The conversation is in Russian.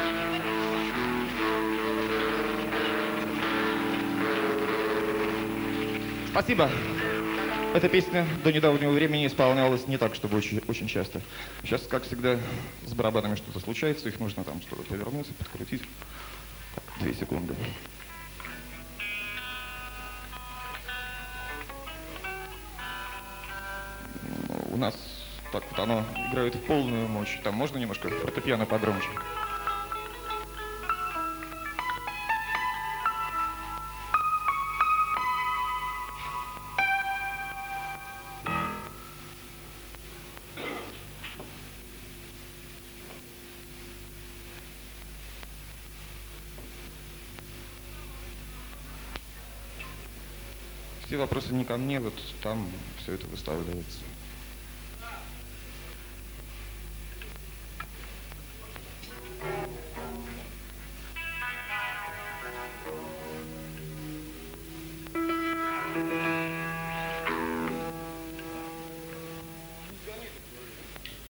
Спасибо. Эта песня до недавнего времени исполнялась не так, чтобы очень часто. Сейчас, как всегда, с барабанами что-то случается, их нужно там что-то повернуться, подкрутить. 2 секунды. У нас так вот оно играет в полную мощь. Там можно немножко фортепиано погромче? Все вопросы не ко мне, вот там все это выставляется.